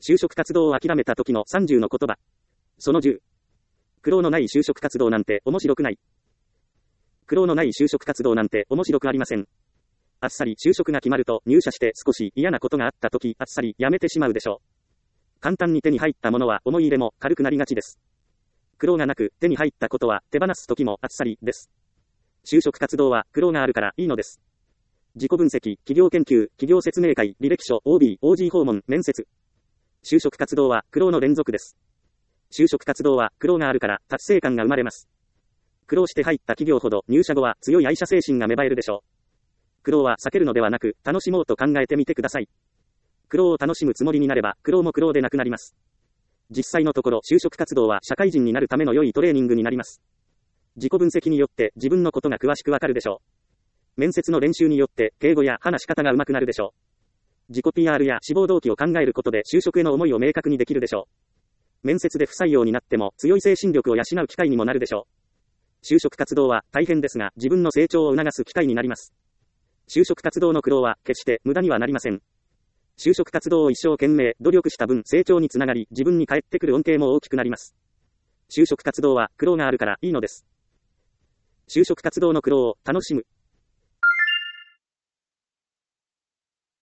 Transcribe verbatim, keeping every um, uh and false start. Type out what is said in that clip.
就職活動を諦めた時のさんじゅうの言葉。そのじゅう。苦労のない就職活動なんて面白くない。苦労のない就職活動なんて面白くありません。あっさり就職が決まると入社して少し嫌なことがあった時、あっさり辞めてしまうでしょう。簡単に手に入ったものは思い入れも軽くなりがちです。苦労がなく手に入ったことは手放す時もあっさりです。就職活動は苦労があるからいいのです。自己分析、企業研究、企業説明会、履歴書、オービー、オージー 訪問、面接。就職活動は苦労の連続です。就職活動は苦労があるから達成感が生まれます。苦労して入った企業ほど入社後は強い愛社精神が芽生えるでしょう。苦労は避けるのではなく楽しもうと考えてみてください。苦労を楽しむつもりになれば苦労も苦労でなくなります。実際のところ就職活動は社会人になるための良いトレーニングになります。自己分析によって自分のことが詳しくわかるでしょう。面接の練習によって敬語や話し方が上手くなるでしょう。自己 ピーアール や志望動機を考えることで就職への思いを明確にできるでしょう。面接で不採用になっても強い精神力を養う機会にもなるでしょう。就職活動は大変ですが自分の成長を促す機会になります。就職活動の苦労は決して無駄にはなりません。就職活動を一生懸命努力した分成長につながり自分に返ってくる恩恵も大きくなります。就職活動は苦労があるからいいのです。就職活動の苦労を楽しむ。